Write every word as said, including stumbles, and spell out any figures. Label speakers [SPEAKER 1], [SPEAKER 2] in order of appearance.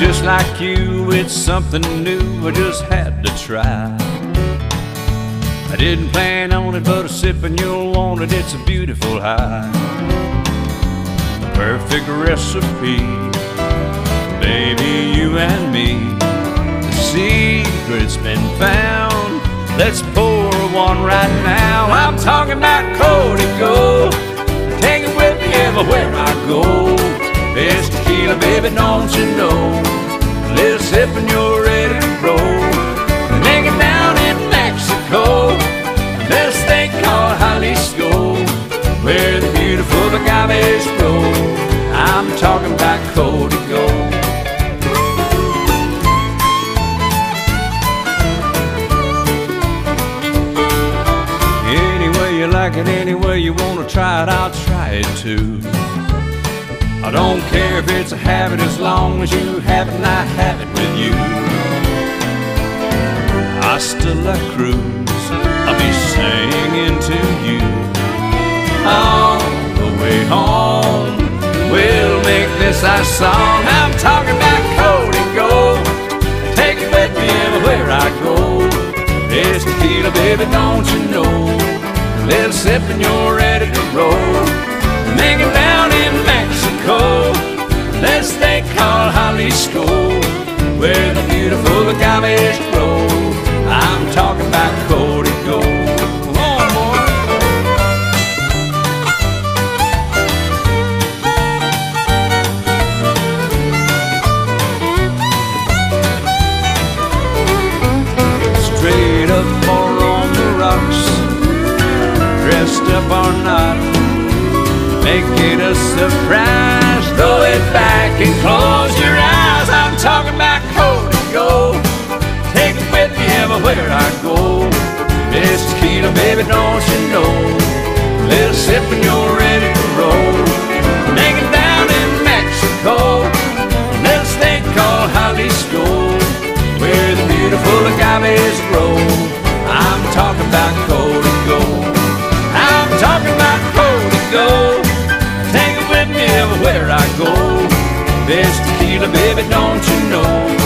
[SPEAKER 1] just like you, it's something new I just had to try. I didn't plan on it, but a sip and you'll want it. It's a beautiful high, perfect recipe, baby, you and me. The secret's been found. Let's pour one right now. I'm talking about Código. Take it with me everywhere I go. It's tequila, baby, don't you know? A little sip and you're ready to roll. Make it down in Mexico. There's a state called Jalisco, where the beautiful agaves grow. I'm talking about Código. Any way you like it, any way you want to try it, I'll try it too. I don't care if it's a habit, as long as you have it and I have it with you. Hasta la Cruz, I'll be singing to you. On the way home, we'll make this our song. I'm talking about Código. Take it with me everywhere I go. It's tequila, baby, don't you know? A little sip and you're ready to roll. Make it down in Mexico. There's a state called Jalisco, where the beautiful agaves grow. I'm talking about Código. Come on, boy. Straight up or on the rocks, dressed up or not, make it a surprise. Throw it back and close your eyes. I'm talking about Código. Take it with me everywhere I go. It's tequila, baby, don't you know? A little sip and you're ready to roll. Make it down in Mexico. A little state called Jalisco, where the beautiful agaves grow. I'm talking about Código. I'm talking about Código. Take it with me everywhere I go. There's tequila, baby, don't you know?